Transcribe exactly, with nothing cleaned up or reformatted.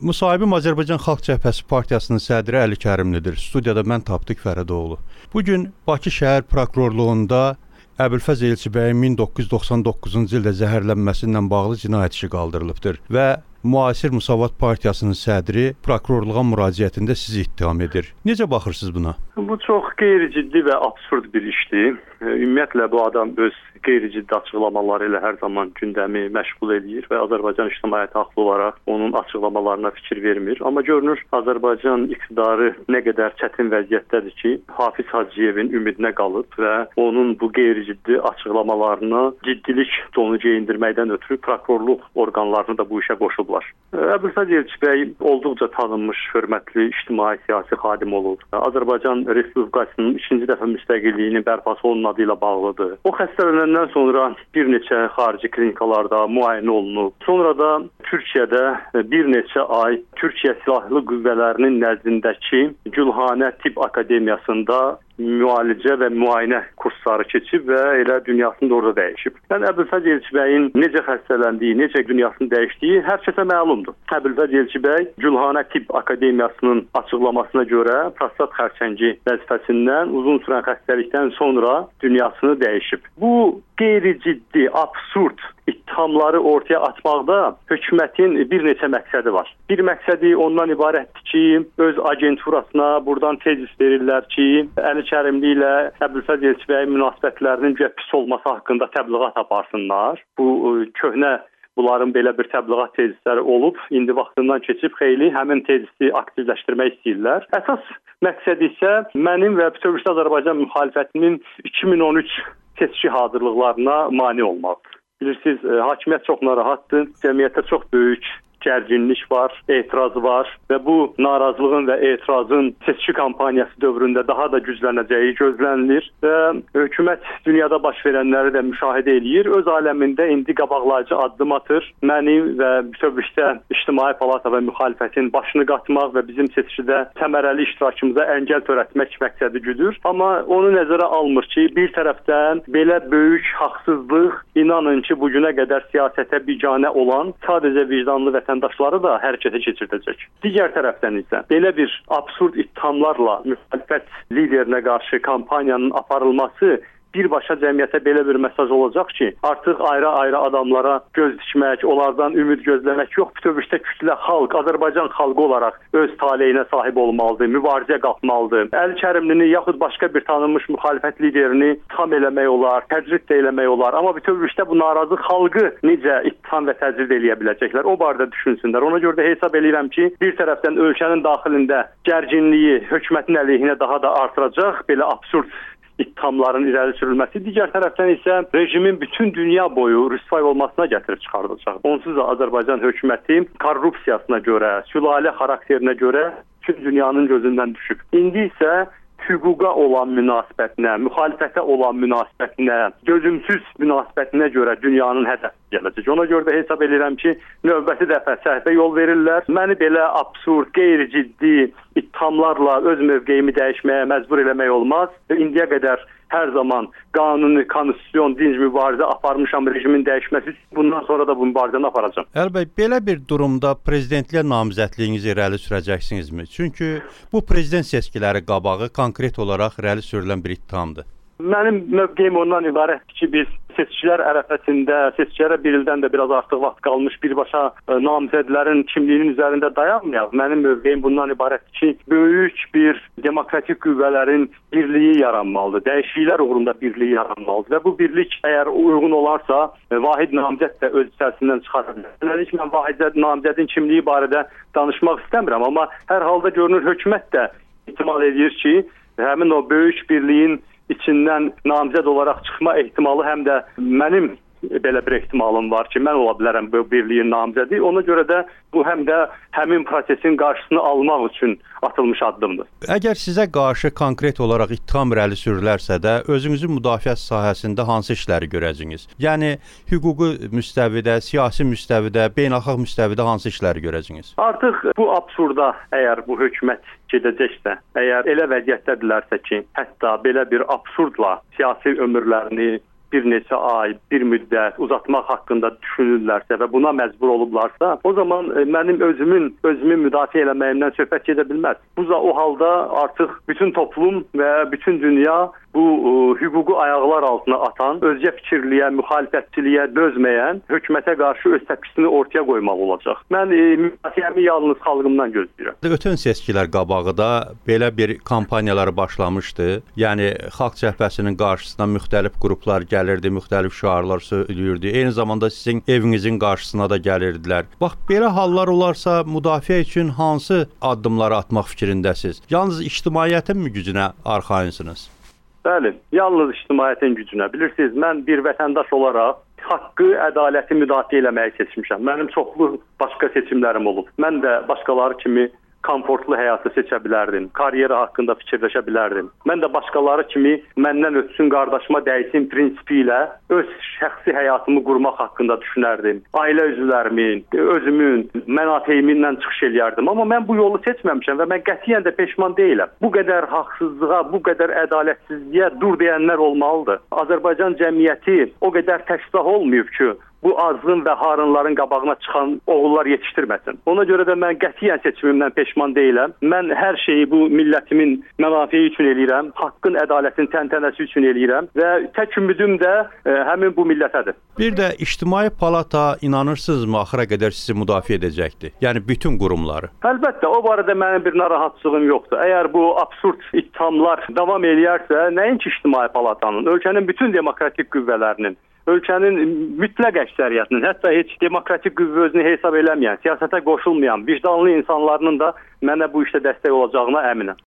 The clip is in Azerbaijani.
Müsahibim Azərbaycan Xalq Cəbhəsi Partiyasının sədri Əli Kərimlidir. Studiyada mən Tapdıq Fərədoğlu. Bugün Bakı şəhər prokurorluğunda Əbülfəz Elçibəyin min doqquz yüz doxsan doqquzuncu ildə zəhərlənməsi ilə bağlı cinayət işi qaldırılıbdır və Müasir Müsavat Partiyasının sədri prokurorluğa müraciətində sizi ittiham edir. Necə baxırsınız buna? Bu çox qeyri-ciddi və absurd bir işdir. Ümumiyyətlə bu adam öz qeyri-ciddi açıqlamaları ilə hər zaman gündəmi məşğul edir və Azərbaycan ictimaiyyəti haqlı olaraq onun açıqlamalarına fikir vermir. Amma görünür Azərbaycan iqtidarı nə qədər çətin vəziyyətdədir ki, Hafiz Hacıyevin ümidinə qalıb və onun bu qeyri-ciddi açıqlamalarına ciddilik tonu geyindirməkdən ötürü prokurorluq orqanlarını da bu işə qoşublar. Əbülfəz Elçibəy olduqca tanınmış, hörmətli ictimai siyasi xadim olub. Azərbaycan Respublikasının ikinci dəfə müstəqilliyinin bərpası onun adı ilə bağlıdır. O xəstələnəndən sonra bir neçə xarici klinikalarda müayinə olunub. Sonra da Türkiyədə bir neçə ay Türkiyə Silahlı Qüvvələrinin nəzdindəki Gülhanə Tibb Akademiyasında müalicə və müayinə kursları keçib və elə dünyasını da orada dəyişib. Yəni Əbülfəz Elçibəyin necə xəstələndiyi, necə dünyasını dəyişdiyi hər kəsə məlumdur. Əbülfəz Elçibəy Gülhanə Tibb Akademiyasının açıqlamasına görə prostat xərçəngi vəzifəsindən uzun sürən xəstəlikdən sonra dünyasını dəyişib. Bu qeyri-ciddi, absurd ittihamları ortaya atmaqda hökumətin bir neçə məqsədi var. Bir məqsədi ondan ibarətdir ki, öz agenturasına buradan tezis verirlər ki, Əli Kərimli ilə Əbülfəz Elçibəyin münasibətlərinin pis olması haqqında təbliğat aparsınlar. Bu köhnə bunların belə bir təbliğat tezisləri olub, indi vaxtından keçib xeyli həmin tezisi aktivləşdirmək istəyirlər. Əsas məqsəd isə mənim və bütövlükdə Azərbaycan müxalifətinin iki min on üç seçki hazırlıqlarına mane olmaqdır. Bilirsiniz, hakimiyyət çox narahatdır, cəmiyyətdə çox böyük gərginlik var, etiraz var və bu narazılığın və etirazın seçki kampaniyası dövründə daha da güclənəcəyi gözlənilir və hökumət dünyada baş verənləri də müşahidə eləyir. Öz aləmində indi qabaqlayıcı addım atır. Məni və bütövlükdə İctimai Palata və müxalifətin başını qatmaq və bizim seçkidə təmərəli iştirakımıza əngəl törətmək məqsədi güdür. Amma onu nəzərə almır ki, bir tərəfdən belə böyük haqsızlıq, inanın ki, bugünə qədər siyasətə biganə olan sadəcə vicdanlı vətəndaşlar vətəndaşları da hərəkətə keçirdəcək. Digər tərəfdən isə belə bir absurd ittihamlarla müxalifət liderinə qarşı kampaniyanın aparılması birbaşa cəmiyyətə belə bir mesaj olacaq ki, artıq ayrı-ayrı adamlara göz dikmək, onlardan ümid gözləmək yox, bütövlükdə kütlə xalq, Azərbaycan xalqı olaraq öz taleyinə sahib olmalıdır, mübarizə qalxmalıdır. Əli Kərimlini yaxud başqa bir tanınmış müxalifət liderini tam eləmək olar, təcrid də eləmək olar, amma bütövlükdə bu narazı xalqı necə ittiham və təcrid eləyə biləcəklər, o barədə düşünsünlər. Ona görə də hesab edirəm ki, bir tərəfdən ölkənin daxilində gərginliyi hökumətin əleyhinə daha da artıracaq, belə absurd ittihamların irəli sürülməsi, digər tərəfdən isə rejimin bütün dünya boyu rüsvay olmasına gətirib çıxardılacaq. Onsuz da Azərbaycan hökuməti korrupsiyasına görə, sülalə xarakterinə görə bütün dünyanın gözündən düşüb. İndi isə hüquqa olan münasibətinə, müxalifətə olan münasibətinə, gözümsüz münasibətinə görə dünyanın hədəfi gələcək. Ona görə də hesab edirəm ki, növbəti dəfə səhvə yol verirlər. Məni belə absurd, qeyri-ciddi ittihamlarla öz mövqeyimi dəyişməyə məcbur eləmək olmaz. İndiyə qədər hər zaman qanuni, konstitusyon, dinc mübarizə aparmışam rejimin dəyişməsi. Bundan sonra da bu mübarizəni aparacağam. Əli bəy, belə bir durumda prezidentliyə namizədliyinizi irəli sürəcəksinizmi? Çünki bu prezident seçkiləri qabağı konkret olaraq irəli sürülən bir ittihamdır. Mənim mövqeyim ondan ibarətdir ki, biz seçkilər ərəfəsində, seçkilərə bir ildən də biraz artıq vaxt qalmış birbaşa e, namizədlərin kimliyinin üzərində dayanmayaq. Mənim mövqeyim bundan ibarətdir ki, böyük bir demokratik qüvvələrin birliyi yaranmalıdır. Dəyişikliklər uğrunda birliyi yaranmalıdır və bu birlik əgər uyğun olarsa, e, vahid namizəd də öz içərisindən çıxara bilər. Beləliklə, mən vahid namizədin kimliyi barədə danışmaq istəmirəm, amma hər halda görünür hökumət də ehtimal edir ki, həmin o böyük birliyin içindən namizəd olaraq çıxma ehtimalı həm də mənim belə bir ehtimalım var ki, mən ola bilərəm bu birliyin namizədi. Ona görə də bu həm də həmin prosesin qarşısını almaq üçün atılmış addımdır. Əgər sizə qarşı konkret olaraq ittiham irəli sürülərsə də, özünüzün müdafiə sahəsində hansı işləri görəcəksiniz? Yəni, hüquqi müstəvidə, siyasi müstəvidə, beynəlxalq müstəvidə hansı işləri görəcəksiniz? Artıq bu absurda əgər bu hökumət gedəcəksə, əgər elə vəziyyətdədirlərsə ki, hətta belə bir absurdla siyasi ömürlərini bir neçə ay, bir müddət uzatmaq haqqında düşünürlərsə və buna məcbur olublarsa, o zaman mənim özümün özümü müdafiə eləməyimdən söhbət gedə bilməz. Bu o halda artıq bütün toplum və bütün dünya bu ə, hüququ ayaqlar altına atan, özgə fikirliyə, müxalifətçiliyə dözməyən hökumətə qarşı öz təpkisini ortaya qoymaq olacaq. Mən e, müdafiəmi yalnız xalqımdan gözləyirəm. Ötən seçkilər qabağıda belə bir kampaniyalar başlamışdı. Yəni Xalq Cəbhəsinin qarşısına müxtəlif qruplar gəlirdi, müxtəlif şüarlar söyləyirdi. Eyni zamanda sizin evinizin qarşısına da gəlirdilər. Bax belə hallar olarsa müdafiə üçün hansı addımları atmaq fikrindəsiz? Yalnız ictimaiyyətin mi gücünə arxayınsınız? Bəli, yalnız ictimaiyyətin gücünə. Bilirsiniz, mən bir vətəndaş olaraq haqqı, ədaləti müdafiə eləməyi seçmişəm. Mənim çoxlu başqa seçimlərim olub. Mən də başqaları kimi komfortlu həyatı seçə bilərdim. Karyera haqqında fikirləşə bilərdim. Mən də başqaları kimi məndən ötsün, qardaşıma dəysin prinsipi ilə öz şəxsi həyatımı qurmaq haqqında düşünərdim. Ailə üzvlərimin, özümün mənafeyimdən çıxış eləyərdim. Amma mən bu yolu seçməmişəm və mən qətiyyən də peşman deyiləm. Bu qədər haqsızlığa, bu qədər ədalətsizliyə dur deyənlər olmalıdır. Azərbaycan cəmiyyəti o qədər təşkil olmayıb ki, bu azğın və harınların qabağına çıxan oğullar yetişdirməsin. Ona görə də mən qətiyyən seçimimdən peşman deyiləm. Mən hər şeyi bu millətimin mənafeyi üçün eləyirəm, haqqın, ədalətin təntənəsi üçün eləyirəm və tək ümidim də e, həmin bu millətədir. Bir də İctimai Palata inanırsınızmı axıra qədər sizi müdafiə edəcəkdir? Yəni bütün qurumları. Əlbəttə, o barədə mənim bir narahatlığım yoxdur. Əgər bu absurd ittihamlar davam eləyərsə, nəinki İctimai Palatanın, ölkənin bütün demokratik qüvvələrinin, ölkənin mütləq əksəriyyətinin, hətta heç demokratik qüvvə özünü hesab eləməyən, siyasətə qoşulmayan, vicdanlı insanlarının da mənə bu işdə dəstək olacağına əminəm.